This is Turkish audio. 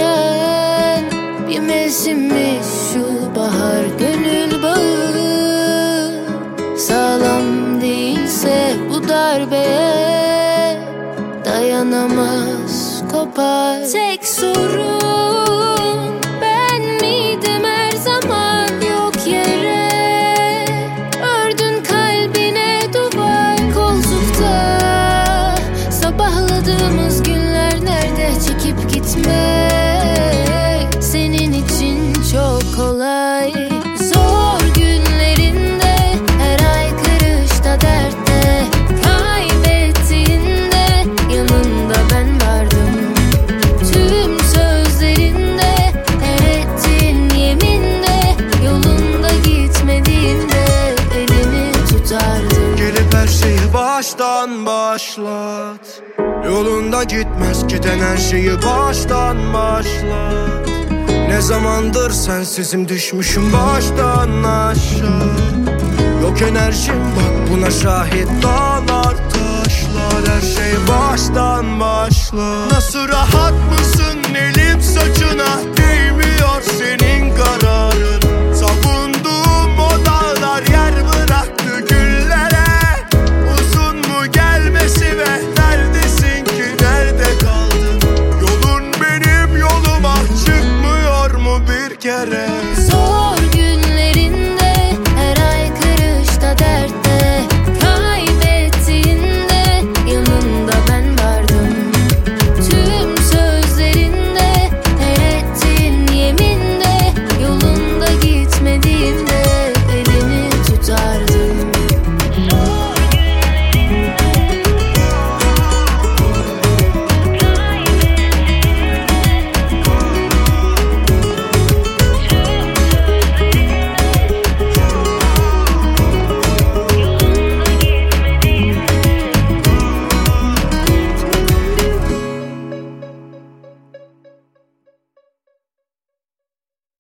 sen. Bir mevsimmiş şu bahar gönül bağı. Sağlam değilse bu darbeye dayanamaz, kopar. Tek sorun ben miydim her zaman? Yok yere ördün kalbine duvar. Koltukta sabahladığımız günler nerede? Çekip gitmek senin için çok kolay. Zor günlerinde her ay kırışta dertte, kaybettiğinde yanında ben vardım. Tüm sözlerinde, her ettiğin yeminde, yolunda gitmediğinde elini tutardım. Gelip her şeyi baştan başlat. Yolunda gitmez giden her şeyi baştan başlat. Ne zamandır sensizim, düşmüşüm baştan aşağı. Yok enerjim bak buna şahit, dağlar taşlar. Her şey baştan başlar. Nasıl rahat mısın, elim saçına değmiyor senin kararın. Savunduğum o dağlar yer bıraktı güllere. Uzun mu gelmesi ve neredesin ki, nerede kaldın? Yolun benim yoluma çıkmıyor mu bir kere?